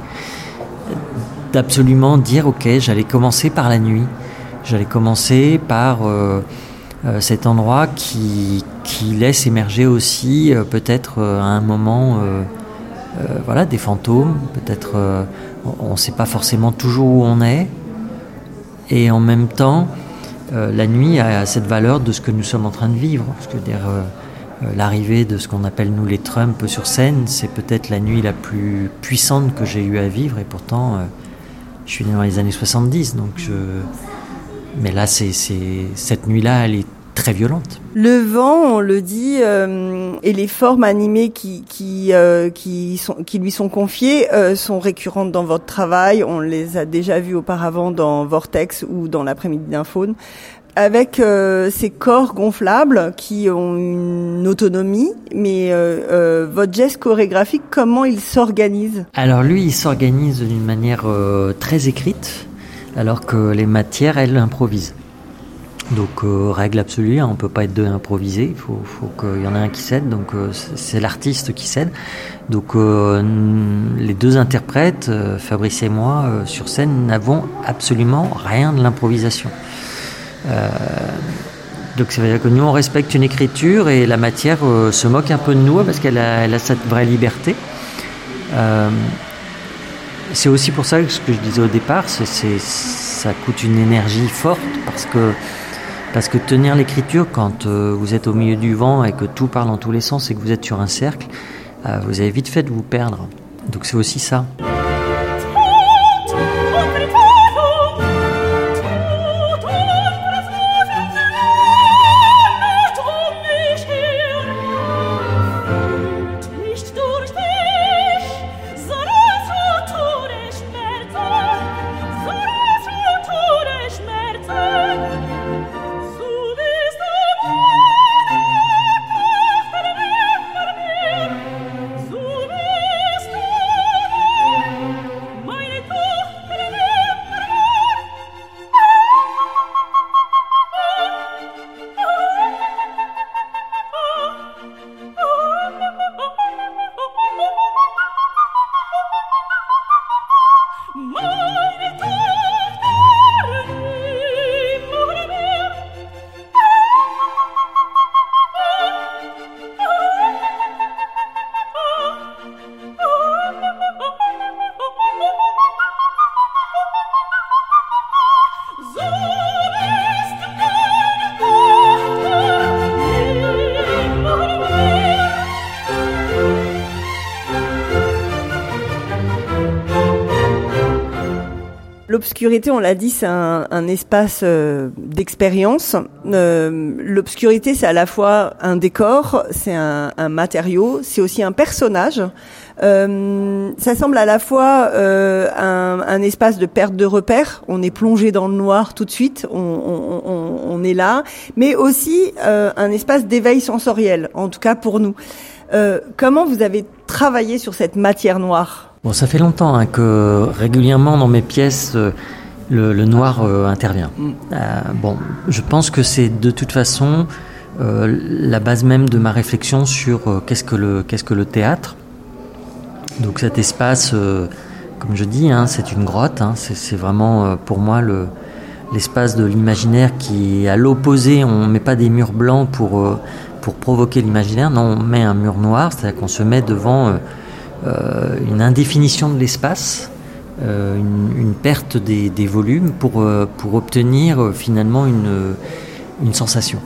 d'absolument dire ok, j'allais commencer par la nuit, j'allais commencer par euh, euh, cet endroit qui, qui laisse émerger aussi euh, peut-être euh, à un moment euh, euh, voilà, des fantômes, peut-être euh, on ne sait pas forcément toujours où on est, et en même temps euh, la nuit a cette valeur de ce que nous sommes en train de vivre, parce que dire, euh, euh, l'arrivée de ce qu'on appelle nous les Trump sur scène, c'est peut-être la nuit la plus puissante que j'ai eu à vivre, et pourtant euh, je suis né dans les années soixante-dix, donc je... mais là c'est, c'est... cette nuit-là elle est très violente. Le vent, on le dit, euh, et les formes animées qui qui euh, qui sont qui lui sont confiées euh, sont récurrentes dans votre travail. On les a déjà vues auparavant dans Vortex ou dans l'après-midi d'un faune, avec euh, ces corps gonflables qui ont une autonomie. Mais euh, euh, votre geste chorégraphique, comment il s'organise ? Alors lui, il s'organise d'une manière euh, très écrite, alors que les matières, elles, improvisent. Donc euh, règle absolue, hein, on peut pas être deux à improviser, il faut, faut qu'il y en ait un qui cède, donc euh, c'est, c'est l'artiste qui cède. Donc euh, les deux interprètes, euh, Fabrice et moi, euh, sur scène, n'avons absolument rien de l'improvisation. Euh, donc ça veut dire que nous on respecte une écriture et la matière euh, se moque un peu de nous parce qu'elle a, elle a cette vraie liberté. Euh, c'est aussi pour ça que ce que je disais au départ, c'est, c'est, ça coûte une énergie forte parce que Parce que tenir l'écriture quand euh, vous êtes au milieu du vent et que tout parle dans tous les sens et que vous êtes sur un cercle, euh, vous avez vite fait de vous perdre. Donc c'est aussi ça. L'obscurité, on l'a dit, c'est un, un espace euh, d'expérience. Euh, l'obscurité, c'est à la fois un décor, c'est un, un matériau, c'est aussi un personnage. Euh, ça semble à la fois euh, un, un espace de perte de repères. On est plongé dans le noir tout de suite, on, on, on, on est là, mais aussi euh, un espace d'éveil sensoriel, en tout cas pour nous. Euh, comment vous avez travaillé sur cette matière noire ? Bon, ça fait longtemps hein, que régulièrement dans mes pièces, euh, le, le noir euh, intervient. Mm. Euh, bon, je pense que c'est de toute façon euh, la base même de ma réflexion sur euh, qu'est-ce que le qu'est-ce que le théâtre. Donc cet espace, euh, comme je dis, hein, c'est une grotte. Hein, c'est, c'est vraiment euh, pour moi le l'espace de l'imaginaire qui est à l'opposé. On met pas des murs blancs pour euh, pour provoquer l'imaginaire. Non, on met un mur noir, c'est-à-dire qu'on se met devant euh, Euh, une indéfinition de l'espace, euh, une, une perte des, des volumes pour, euh, pour obtenir euh, finalement une, une sensation.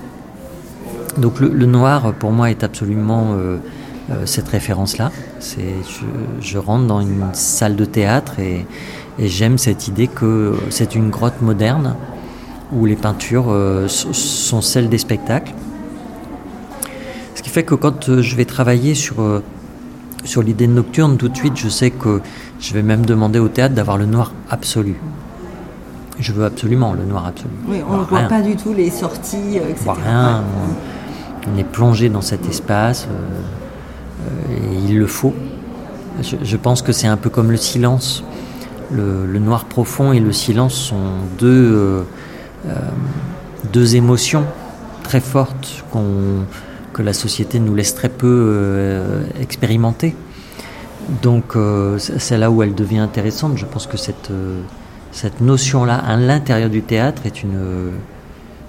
Donc le, le noir pour moi est absolument euh, euh, cette référence-là. C'est, je, je rentre dans une salle de théâtre et, et j'aime cette idée que c'est une grotte moderne où les peintures euh, sont celles des spectacles. Ce qui fait que quand je vais travailler sur euh, Sur l'idée de nocturne, tout de suite, je sais que je vais même demander au théâtre d'avoir le noir absolu. Je veux absolument le noir absolu. Oui, on ne voit pas du tout les sorties, et cetera. On voit rien. On, on est plongé dans cet espace euh, euh, et il le faut. Je, je pense que c'est un peu comme le silence. Le, le noir profond et le silence sont deux, euh, euh, deux émotions très fortes qu'on... que la société nous laisse très peu euh, expérimenter. Donc euh, c'est là où elle devient intéressante. Je pense que cette, euh, cette notion-là, à l'intérieur du théâtre, est une,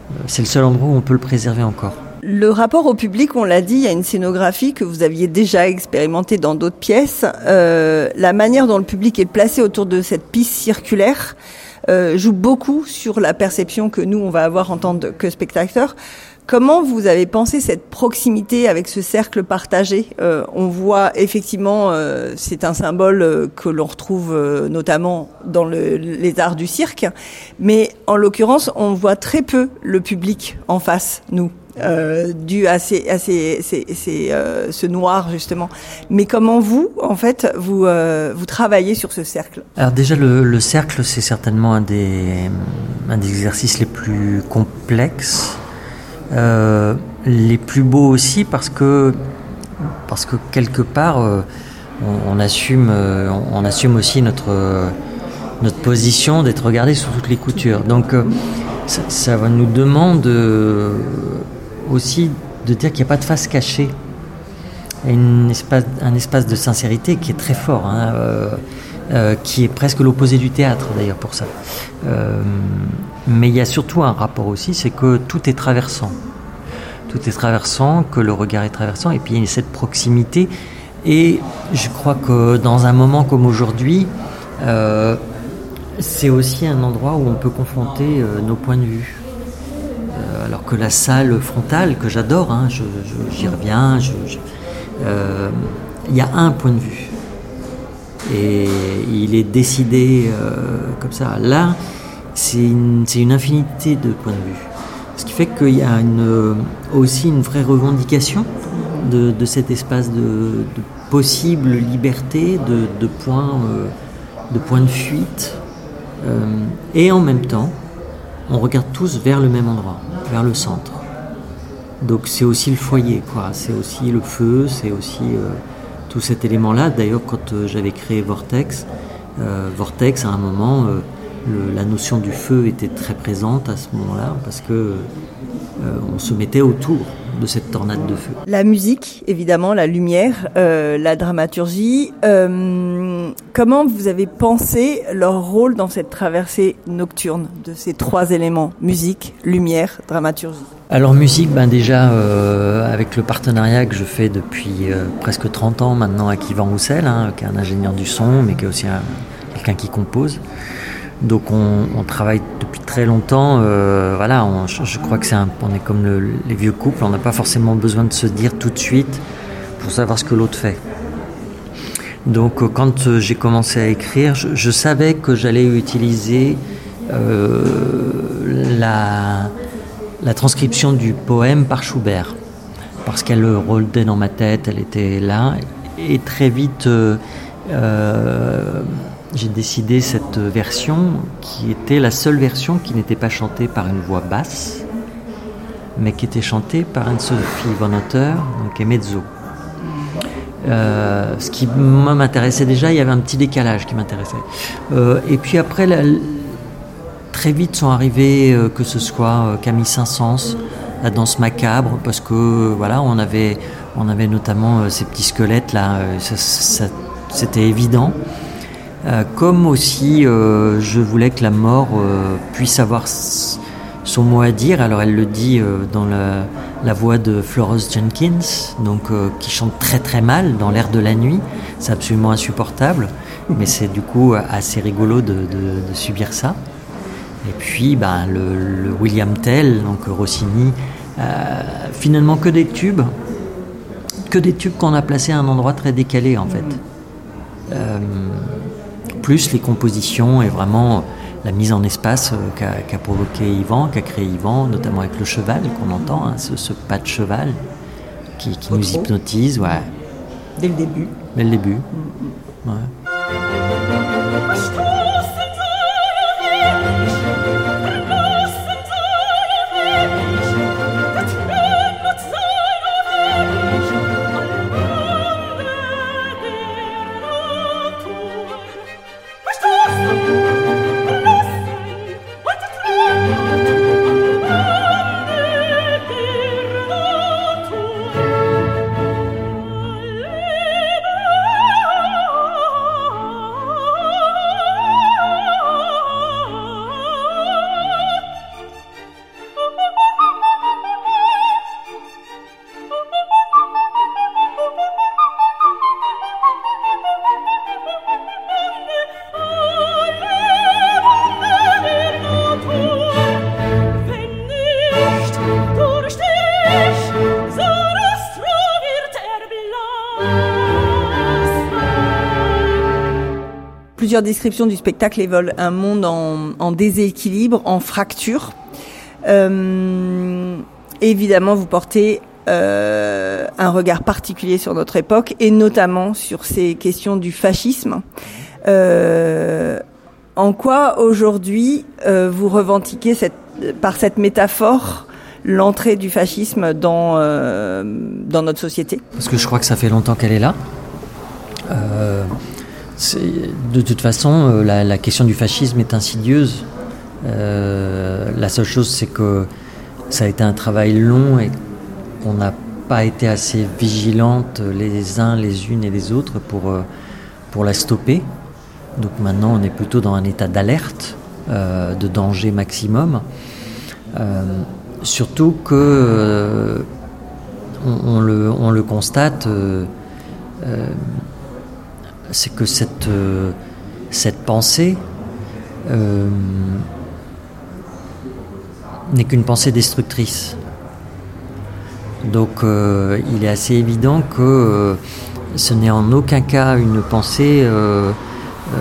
c'est le seul endroit où on peut le préserver encore. Le rapport au public, on l'a dit, il y a une scénographie que vous aviez déjà expérimentée dans d'autres pièces. Euh, la manière dont le public est placé autour de cette piste circulaire euh, joue beaucoup sur la perception que nous, on va avoir en tant que spectateurs. Comment vous avez pensé cette proximité avec ce cercle partagé ? euh, On voit effectivement, euh, c'est un symbole euh, que l'on retrouve euh, notamment dans le, les arts du cirque, mais en l'occurrence, on voit très peu le public en face, nous. Euh, dû à, ces, à ces, ces, ces, euh, ce noir justement. Mais comment vous, en fait, vous, euh, vous travaillez sur ce cercle ? Alors déjà, le, le cercle, c'est certainement un des, un des exercices les plus complexes, euh, les plus beaux aussi, parce que, parce que quelque part, euh, on, on, assume, euh, on assume aussi notre, euh, notre position d'être regardé sous toutes les coutures. Donc, euh, ça, ça nous demande... Euh, aussi de dire qu'il n'y a pas de face cachée. Il y a une espace, un espace de sincérité qui est très fort, hein, euh, euh, qui est presque l'opposé du théâtre d'ailleurs pour ça. Euh, mais il y a surtout un rapport aussi, c'est que tout est traversant. Tout est traversant, que le regard est traversant, et puis il y a cette proximité. Et je crois que dans un moment comme aujourd'hui, euh, c'est aussi un endroit où on peut confronter euh, nos points de vue. Alors que la salle frontale, que j'adore, hein, je, je, j'y reviens, je, je, euh, y a un point de vue. Et il est décidé euh, comme ça. Là, c'est une, c'est une infinité de points de vue. Ce qui fait qu'il y a une, aussi une vraie revendication de, de cet espace de, de possible liberté, de, de, points, euh, de points de fuite. Euh, et en même temps, on regarde tous vers le même endroit, vers le centre. Donc c'est aussi le foyer, quoi. C'est aussi le feu, c'est aussi euh, tout cet élément-là. D'ailleurs, quand euh, j'avais créé Vortex, euh, Vortex, à un moment, euh, le, la notion du feu était très présente à ce moment-là, parce que euh, on se mettait autour de cette tornade de feu. La musique, évidemment, la lumière, euh, la dramaturgie. Euh, comment vous avez pensé leur rôle dans cette traversée nocturne de ces trois éléments, musique, lumière, dramaturgie ? Alors musique, ben déjà euh, avec le partenariat que je fais depuis euh, presque trente ans maintenant avec Yvan Roussel, hein, qui est un ingénieur du son, mais qui est aussi un, quelqu'un qui compose. Donc on, on travaille depuis très longtemps. Euh, voilà, on, je, je crois que c'est un, on est comme le, les vieux couples, on n'a pas forcément besoin de se dire tout de suite pour savoir ce que l'autre fait. Donc euh, quand euh, j'ai commencé à écrire, je, je savais que j'allais utiliser euh, la, la transcription du poème par Schubert, parce qu'elle rôdait dans ma tête, elle était là, et très vite. Euh, euh, J'ai décidé cette version qui était la seule version qui n'était pas chantée par une voix basse, mais qui était chantée par Anne-Sophie von Otter, donc est mezzo. Euh, ce qui moi, m'intéressait déjà, il y avait un petit décalage qui m'intéressait. Euh, et puis après, la, très vite sont arrivés, euh, que ce soit euh, Camille Saint-Saëns, la danse macabre, parce que euh, voilà, on avait, on avait notamment euh, ces petits squelettes là, euh, ça, ça, c'était évident. Euh, comme aussi euh, je voulais que la mort euh, puisse avoir s- son mot à dire. Alors elle le dit euh, dans la, la voix de Florence Jenkins, donc euh, qui chante très très mal dans l'air de la nuit. C'est absolument insupportable, mais c'est du coup assez rigolo de, de, de subir ça. Et puis ben, le, le William Tell, donc Rossini, euh, finalement que des tubes, que des tubes qu'on a placés à un endroit très décalé en fait. Euh, plus les compositions et vraiment la mise en espace euh, qu'a, qu'a provoqué Yvan, qu'a créé Yvan, notamment avec le cheval qu'on entend, hein, ce, ce pas de cheval qui, qui nous hypnotise, ouais. Dès le début. Dès le début. Ouais. plusieurs descriptions du spectacle évoquent un monde en, en déséquilibre, en fracture. Euh, évidemment, vous portez euh, un regard particulier sur notre époque et notamment sur ces questions du fascisme. Euh, en quoi aujourd'hui euh, vous revendiquez cette, par cette métaphore l'entrée du fascisme dans, euh, dans notre société ? Parce que je crois que ça fait longtemps qu'elle est là. Euh, c'est, de toute façon, la, la question du fascisme est insidieuse. Euh, la seule chose, c'est que ça a été un travail long et qu'on n'a pas été assez vigilantes les uns, les unes et les autres pour, pour la stopper. Donc maintenant, on est plutôt dans un état d'alerte, euh, de danger maximum. Euh, surtout que euh, on, on, le, on le constate, euh, euh, c'est que cette, euh, cette pensée euh, n'est qu'une pensée destructrice. Donc euh, il est assez évident que euh, ce n'est en aucun cas une pensée euh, euh,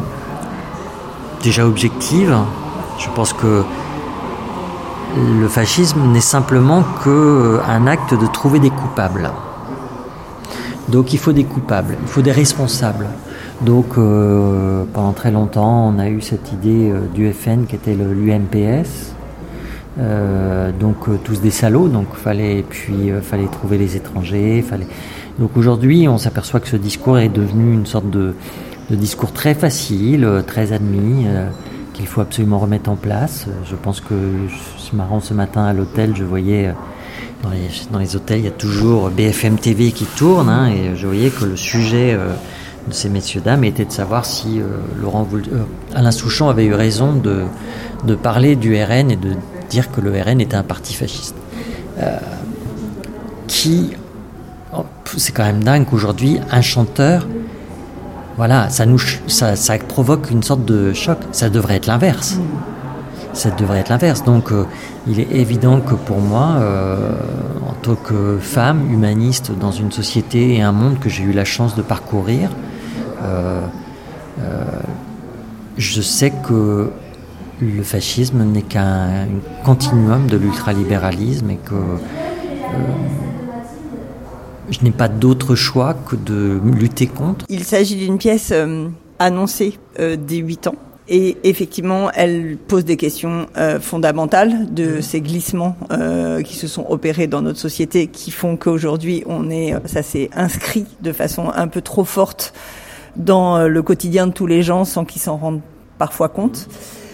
déjà objective. Je pense que le fascisme n'est simplement qu'un acte de trouver des coupables. Donc il faut des coupables, il faut des responsables. Donc euh, pendant très longtemps, on a eu cette idée euh, du F N qui était le, l'U M P S. Euh, donc euh, tous des salauds, donc fallait puis euh, fallait trouver les étrangers, fallait. Donc aujourd'hui, on s'aperçoit que ce discours est devenu une sorte de, de discours très facile, euh, très admis, euh, qu'il faut absolument remettre en place. Je pense que c'est marrant, ce matin à l'hôtel, je voyais euh, dans les dans les hôtels, il y a toujours B F M T V qui tourne, hein, et je voyais que le sujet euh, de ces messieurs dames était de savoir si euh, Laurent Voul- euh, Alain Souchon avait eu raison de de parler du R N et de dire que le R N était un parti fasciste. Euh, qui, oh, c'est quand même dingue qu'aujourd'hui, un chanteur, voilà, ça, nous, ça, ça provoque une sorte de choc. Ça devrait être l'inverse. Ça devrait être l'inverse. Donc, euh, il est évident que pour moi, euh, en tant que femme humaniste dans une société et un monde que j'ai eu la chance de parcourir, euh, euh, je sais que le fascisme n'est qu'un continuum de l'ultralibéralisme et que euh, je n'ai pas d'autre choix que de lutter contre. Il s'agit d'une pièce euh, annoncée euh, dès huit ans et effectivement elle pose des questions euh, fondamentales de ces glissements euh, qui se sont opérés dans notre société qui font qu'aujourd'hui on est, ça s'est inscrit de façon un peu trop forte dans le quotidien de tous les gens sans qu'ils s'en rendent parfois compte.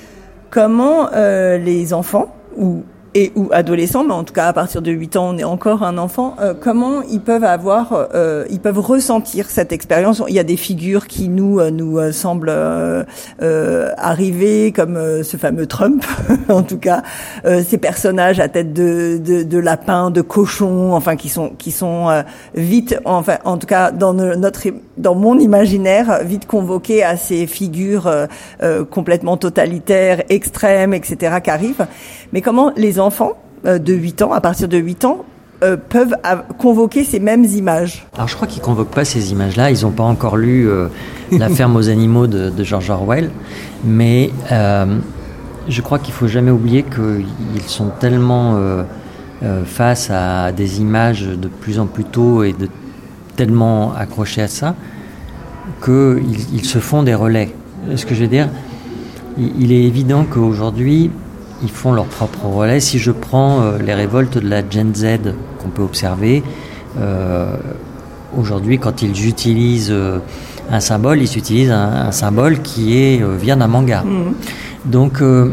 Comment euh, les enfants ou et ou adolescents, mais en tout cas à partir de huit ans, on est encore un enfant, euh, comment ils peuvent avoir, euh, ils peuvent ressentir cette expérience. Il y a des figures qui nous euh, nous euh, semblent euh, euh, arriver, comme euh, ce fameux Trump, en tout cas, euh, ces personnages à tête de de, de lapin, de cochon, enfin qui sont qui sont euh, vite, enfin en tout cas dans notre dans mon imaginaire, vite convoqués à ces figures euh, euh, complètement totalitaires, extrêmes, et cetera qui arrivent. Mais comment les enfants euh, de huit ans, à partir de huit ans, euh, peuvent av- convoquer ces mêmes images? Alors je crois qu'ils ne convoquent pas ces images-là, ils n'ont pas encore lu euh, La ferme aux animaux de, de George Orwell, mais euh, je crois qu'il ne faut jamais oublier qu'ils sont tellement euh, euh, face à des images de plus en plus tôt et de, tellement accrochés à ça, qu'ils ils se font des relais. Ce que je veux dire, il, il est évident qu'aujourd'hui, ils font leur propre relais. Si je prends euh, les révoltes de la Gen Z qu'on peut observer, euh, aujourd'hui, quand ils utilisent euh, un symbole, ils utilisent un, un symbole qui est, euh, vient d'un manga. Mmh. Donc, euh,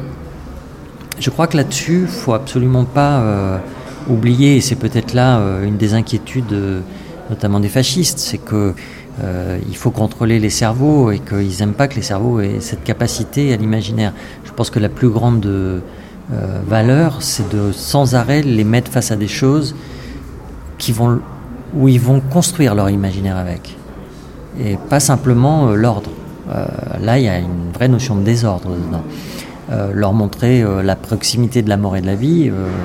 je crois que là-dessus, il ne faut absolument pas euh, oublier, et c'est peut-être là euh, une des inquiétudes, euh, notamment des fascistes, c'est que Euh, il faut contrôler les cerveaux et qu'ils n'aiment pas que les cerveaux aient cette capacité à l'imaginaire. Je pense que la plus grande euh, valeur, c'est de sans arrêt les mettre face à des choses qui vont, où ils vont construire leur imaginaire avec. Et pas simplement euh, l'ordre. Euh, là, il y a une vraie notion de désordre dedans. Euh, leur montrer euh, la proximité de la mort et de la vie, euh,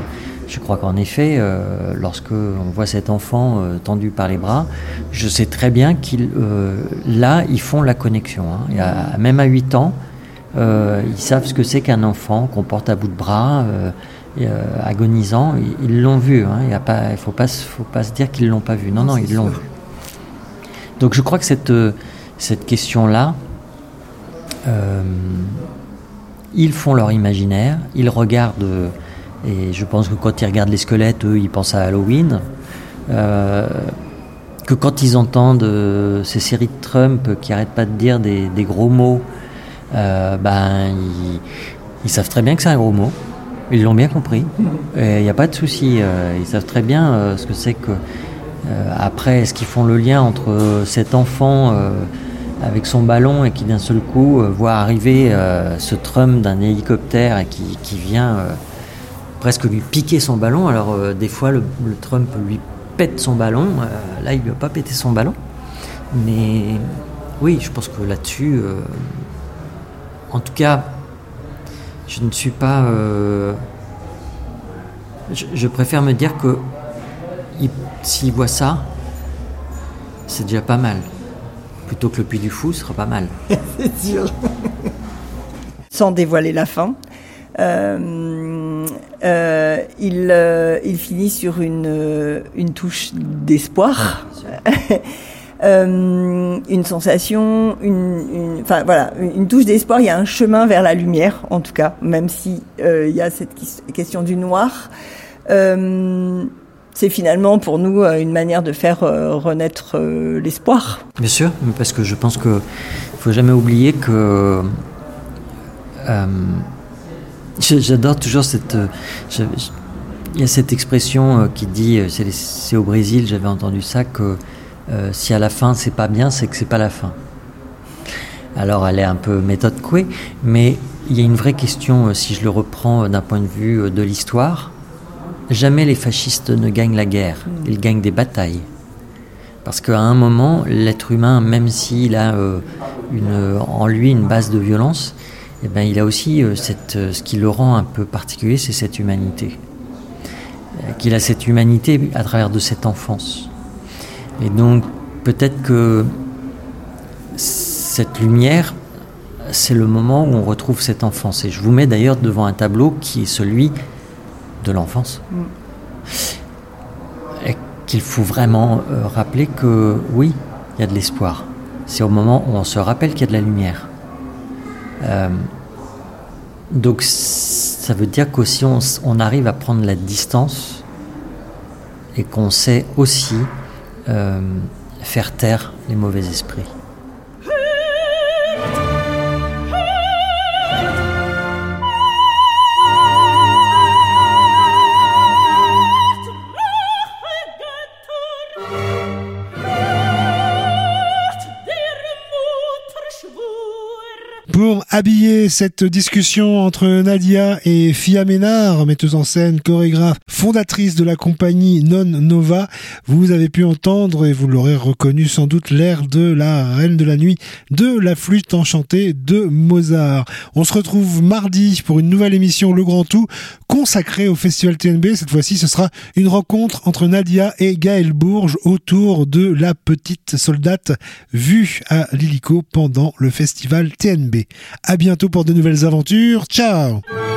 Je crois qu'en effet, euh, lorsque on voit cet enfant euh, tendu par les bras, je sais très bien qu'ils, euh, là, ils font la connexion. Hein. Il y a, même à huit ans, euh, ils savent ce que c'est qu'un enfant qu'on porte à bout de bras, euh, et, euh, agonisant. Ils, ils l'ont vu. Hein. Il y a pas, il faut pas, faut pas se dire qu'ils l'ont pas vu. Non, non, ils l'ont vu. Donc, je crois que cette cette question-là, euh, ils font leur imaginaire, ils regardent. Et je pense que quand ils regardent les squelettes, eux, ils pensent à Halloween. Euh, que quand ils entendent euh, ces séries de Trump qui n'arrêtent pas de dire des, des gros mots, euh, ben, ils, ils savent très bien que c'est un gros mot. Ils l'ont bien compris. Il n'y a pas de souci. Euh, ils savent très bien euh, ce que c'est que... Euh, après, est-ce qu'ils font le lien entre euh, cet enfant euh, avec son ballon et qui d'un seul coup euh, voit arriver euh, ce Trump d'un hélicoptère et qui, qui vient... Euh, presque lui piquer son ballon. Alors euh, des fois le, le Trump lui pète son ballon, euh, là il lui a pas pété son ballon, mais oui, je pense que là-dessus euh, en tout cas je ne suis pas euh, je, je préfère me dire que il, s'il voit ça, c'est déjà pas mal, plutôt que le Puy du Fou, ce sera pas mal. C'est sûr. Sans dévoiler la fin, Euh, euh, il, euh, il finit sur une, une touche d'espoir, euh, une sensation, une, une, enfin voilà, une touche d'espoir. Il y a un chemin vers la lumière, en tout cas, même si euh, il y a cette question du noir. Euh, c'est finalement pour nous une manière de faire euh, renaître euh, l'espoir. Bien sûr, parce que je pense que faut jamais oublier que euh, j'adore toujours cette... Il y a cette expression qui dit, c'est, les, c'est au Brésil, j'avais entendu ça, que euh, si à la fin c'est pas bien, c'est que c'est pas la fin. Alors elle est un peu méthode Coué, mais il y a une vraie question, si je le reprends d'un point de vue de l'histoire. Jamais les fascistes ne gagnent la guerre, ils gagnent des batailles. Parce qu'à un moment, l'être humain, même s'il a euh, une, en lui une base de violence, eh ben, il a aussi euh, cette, euh, ce qui le rend un peu particulier, c'est cette humanité. Euh, qu'il a cette humanité à travers de cette enfance. Et donc, peut-être que cette lumière, c'est le moment où on retrouve cette enfance. Et je vous mets d'ailleurs devant un tableau qui est celui de l'enfance. Mm. Et qu'il faut vraiment euh, rappeler que, oui, il y a de l'espoir. C'est au moment où on se rappelle qu'il y a de la lumière. Euh, donc ça veut dire qu'aussi on, on arrive à prendre la distance et qu'on sait aussi euh, faire taire les mauvais esprits. Pour habiller cette discussion entre Nadia et Fia Ménard, metteuse en scène, chorégraphe, fondatrice de la compagnie Non Nova, vous avez pu entendre, et vous l'aurez reconnu sans doute, l'air de la Reine de la Nuit, de la flûte enchantée de Mozart. On se retrouve mardi pour une nouvelle émission Le Grand Tout, consacrée au Festival T N B. Cette fois-ci, ce sera une rencontre entre Nadia et Gaël Bourges autour de la petite soldate vue à l'hélico pendant le Festival T N B. À bientôt pour de nouvelles aventures. Ciao!